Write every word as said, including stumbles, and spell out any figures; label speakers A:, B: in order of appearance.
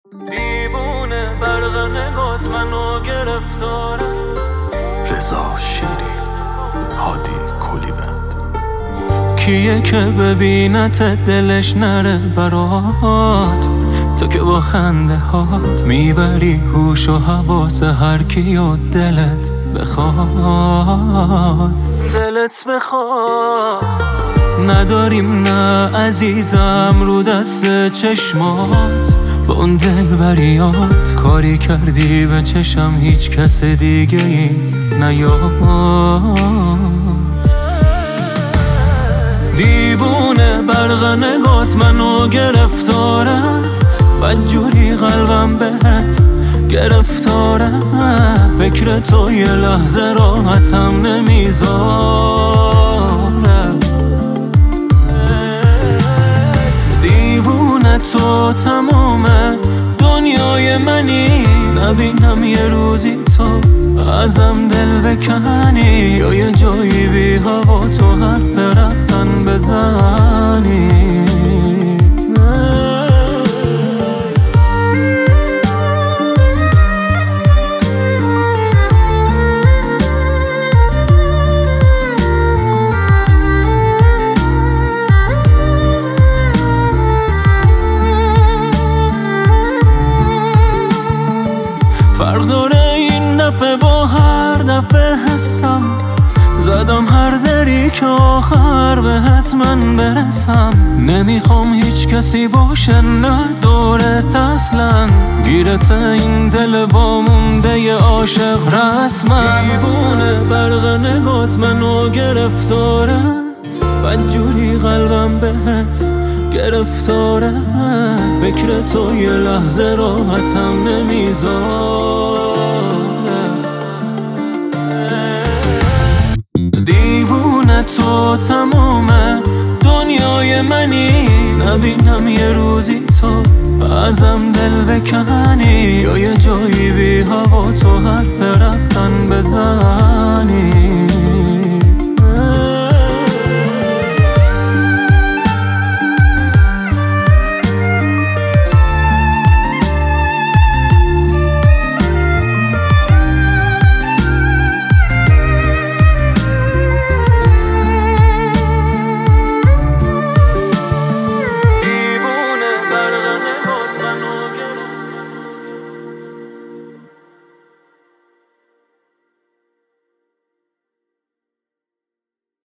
A: دیوونه برق نگات منو گرفتاره.
B: رضا شیری، هادی کلیوند.
A: کیه که ببینت دلش نره برات، تو که با خنده هات میبری هوش و حواس هر کی و دلت بخواد. دلت بخواد نداریم نه عزیزم، رو دست چشمات با اون دلبریات کاری کردی به چشم هیچ کس دیگه ای نیاد. دیوونه برق نگات منو گرفتاره، بدجوری قلبم بهت گرفتاره. فکر تو یه لحظه راحتم نمیذاره. دیوونه تو تموم دنیای منی، نبینم یه روزی تو ازم دل بکنی، یا یه جایی بی هوا تو حرف رفتن بزنی. فرق داره این دفعه با هر دفعه حسم، زدم هر دری که آخر بهت من برسم. نمیخوام هیچ کسی باشه نه دورت اصلا، گیرت این دل با مونده ی عاشق رسما. دیوونه برق نگات منو گرفتاره، بدجوری قلبم بهت گرفتاره. فکر تو یه لحظه راحتم نمیذاره. دیوونه تو تموم دنیای منی، نبینم یه روزی تو ازم دل بکنی، یا یه جایی بی هوا تو حرف رفتن بزنی.